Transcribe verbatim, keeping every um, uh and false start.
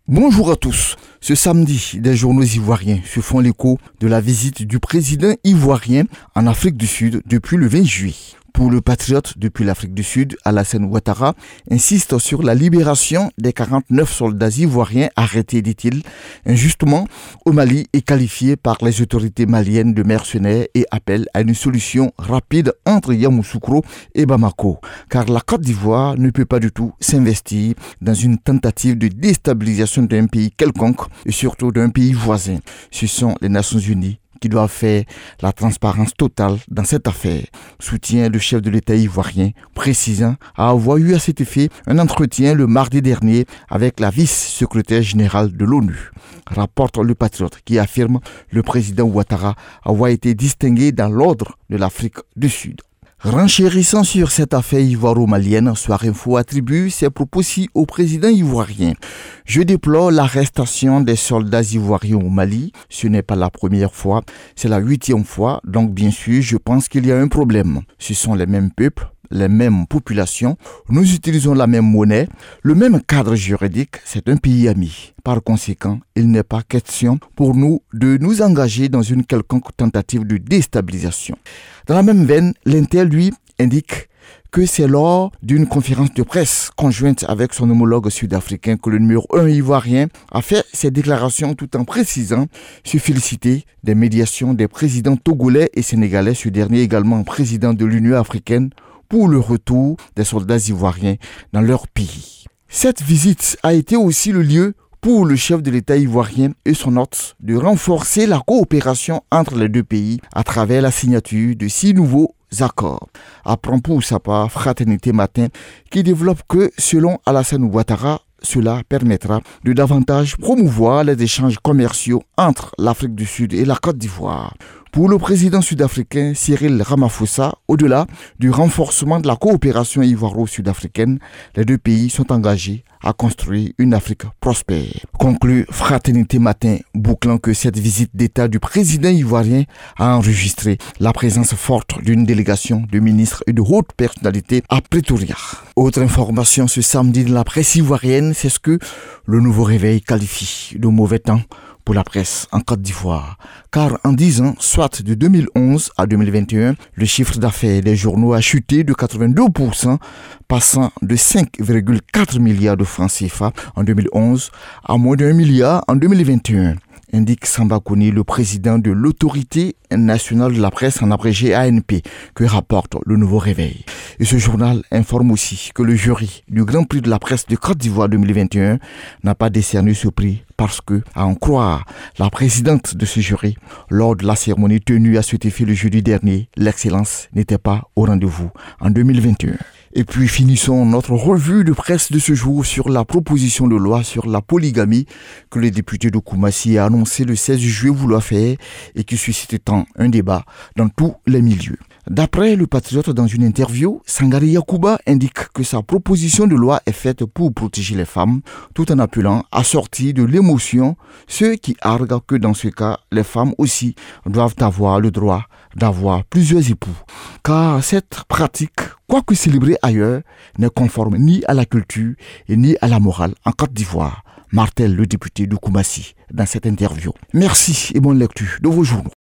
Bonjour à tous. Ce samedi, des journaux ivoiriens se font l'écho de la visite du président ivoirien en Afrique du Sud depuis le vingt juillet. Pour le patriote depuis l'Afrique du Sud, Alassane Ouattara insiste sur la libération des quarante-neuf soldats ivoiriens arrêtés, dit-il, injustement au Mali et qualifiés par les autorités maliennes de mercenaires et appelle à une solution rapide entre Yamoussoukro et Bamako. Car la Côte d'Ivoire ne peut pas du tout s'investir dans une tentative de déstabilisation d'un pays quelconque et surtout d'un pays voisin. Ce sont les Nations Unies qui doit faire la transparence totale dans cette affaire, soutient le chef de l'État ivoirien, précisant avoir eu à cet effet un entretien le mardi dernier avec la vice-secrétaire générale de l'ONU. Rapporte le Patriote qui affirme le président Ouattara avoir été distingué dans l'ordre de l'Afrique du Sud. Renchérissant sur cette affaire ivoiro-malienne, Soir Info attribue ses propos-ci au président ivoirien. Je déplore l'arrestation des soldats ivoiriens au Mali. Ce n'est pas la première fois, c'est la huitième fois. Donc bien sûr, je pense qu'il y a un problème. Ce sont les mêmes peuples, les mêmes populations, nous utilisons la même monnaie, le même cadre juridique, c'est un pays ami. Par conséquent, il n'est pas question pour nous de nous engager dans une quelconque tentative de déstabilisation. Dans la même veine, l'Inter, lui, indique que c'est lors d'une conférence de presse conjointe avec son homologue sud-africain que le numéro un ivoirien a fait ces déclarations tout en précisant se féliciter des médiations des présidents togolais et sénégalais, ce dernier également président de l'Union africaine, pour le retour des soldats ivoiriens dans leur pays. Cette visite a été aussi le lieu pour le chef de l'État ivoirien et son hôte de renforcer la coopération entre les deux pays à travers la signature de six nouveaux accords. Apprend pour sa part Fraternité Matin qui développe que, selon Alassane Ouattara, cela permettra de davantage promouvoir les échanges commerciaux entre l'Afrique du Sud et la Côte d'Ivoire. Pour le président sud-africain Cyril Ramaphosa, au-delà du renforcement de la coopération ivoiro-sud-africaine, les deux pays sont engagés à construire une Afrique prospère. Conclut Fraternité Matin, bouclant que cette visite d'État du président ivoirien a enregistré la présence forte d'une délégation de ministres et de hautes personnalités à Pretoria. Autre information ce samedi de la presse ivoirienne, c'est ce que le Nouveau Réveil qualifie de mauvais temps pour la presse en Côte d'Ivoire. Car en dix ans, soit de deux mille onze à deux mille vingt et un, le chiffre d'affaires des journaux a chuté de quatre-vingt-deux pour cent, passant de cinq virgule quatre milliards de francs C F A en deux mille onze à moins d'un milliard en deux mille vingt et un. Indique Samba Kouni, le président de l'autorité nationale de la presse, en abrégé A N P, que rapporte le Nouveau Réveil. Et ce journal informe aussi que le jury du Grand Prix de la presse de Côte d'Ivoire deux mille vingt et un n'a pas décerné ce prix parce que, à en croire la présidente de ce jury, lors de la cérémonie tenue à cet effet le jeudi dernier, l'excellence n'était pas au rendez-vous en deux mille vingt et un. Et puis finissons notre revue de presse de ce jour sur la proposition de loi sur la polygamie que le député de Koumassi a annoncé le seize juillet vouloir faire et qui suscite tant un débat dans tous les milieux. D'après le Patriote, dans une interview, Sangari Yacouba indique que sa proposition de loi est faite pour protéger les femmes, tout en appelant à sortir de l'émotion ceux qui arguent que dans ce cas, les femmes aussi doivent avoir le droit d'avoir plusieurs époux. Car cette pratique, quoique célébrée ailleurs, n'est conforme ni à la culture et ni à la morale en Côte d'Ivoire, martèle le député de Koumassi dans cette interview. Merci et bonne lecture de vos journaux.